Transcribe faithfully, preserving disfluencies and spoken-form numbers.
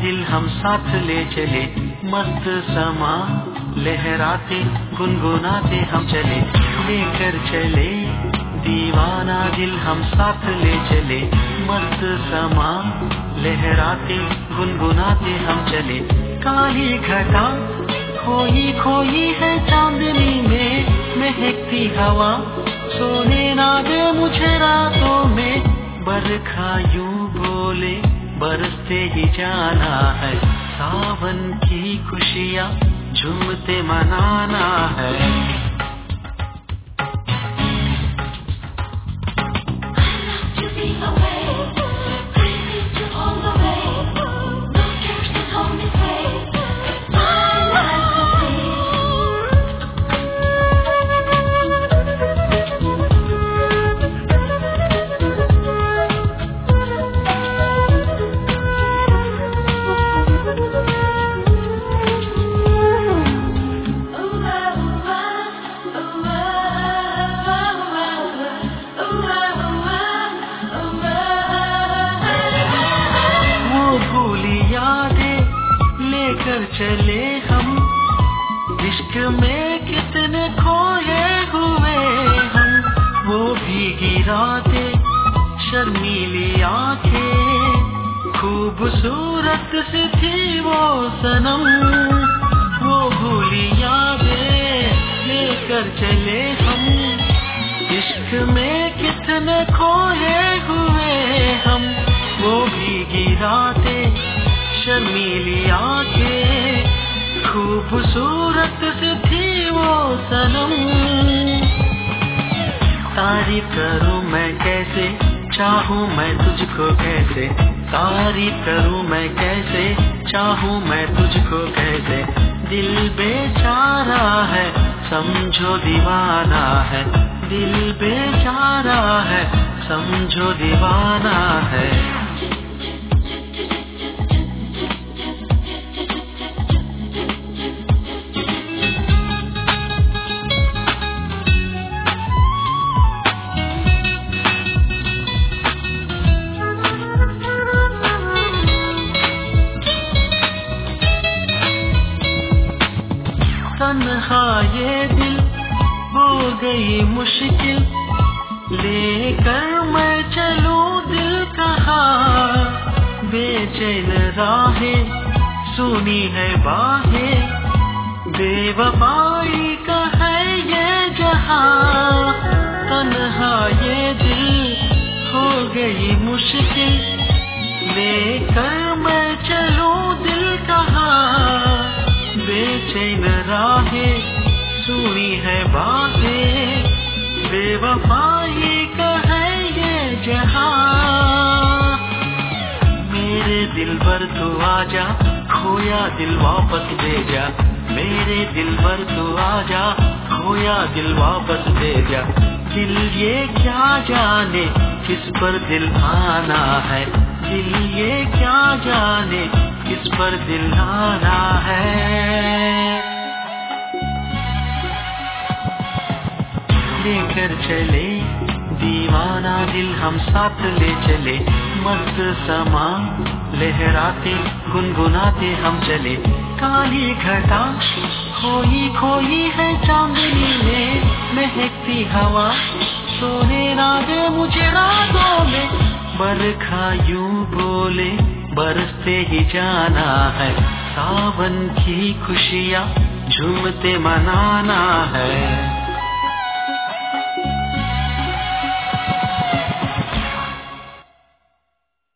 दिल हम साथ ले चले, मस्त समा लहराते गुनगुनाते हम चले, लेकर चले दीवाना दिल हम साथ ले चले, मस्त समा लहराते गुनगुनाते हम चले। काली घटा खोई खोई है चांदनी में महकती हवा, सोने ना दे मुझे रातों में, बरखा यूं बोले बरसते ही जाना है, सावन की खुशियाँ झूमते मनाना है। लेकर चले हम इश्क में कितने खोए हुए हम, वो भीगी रातें शर्मीली आंखें, खूबसूरत सी थी वो सनम, वो भूली यादें लेकर चले हम इश्क में कितने खोए हुए हम, वो भीगी रातें शर्मीली आंखें, खूबसूरत सी थी वो सनम। तारीफ करूं मैं कैसे, चाहूं मैं तुझको कैसे, तारीफ करूं मैं कैसे, चाहूं मैं तुझको कैसे, दिल बेचारा है समझो दीवाना है, दिल बेचारा है समझो दीवाना है। तन्हा ये दिल हो गई मुश्किल, लेकर मैं चलूं दिल कहाँ, बेचैन राहें सुनी है बाहें, बेवफाई का है ये जहां, तन्हा ये दिल हो गई मुश्किल, लेकर मैं चलूं दिल कहाँ, बेचैन राहें सुनी है बातें, बेवफाई का है ये जहां, मेरे दिल पर तू आजा, खोया दिल वापस दे जा, मेरे दिल पर तू आजा, खोया दिल वापस दे जा, दिल ये क्या जाने किस पर दिल आना है, दिल ये क्या जाने किस पर दिल आना है। लेकर चले दीवाना दिल हम साथ ले चले, मस्त समा लहराते गुनगुनाते हम चले, काली घटा खोई खोई है चांदनी में महकती हवा, सोने ना दे मुझे रातों में, बरखा यूं बोले बरसते ही जाना है, सावन की खुशियाँ झूमते मनाना है।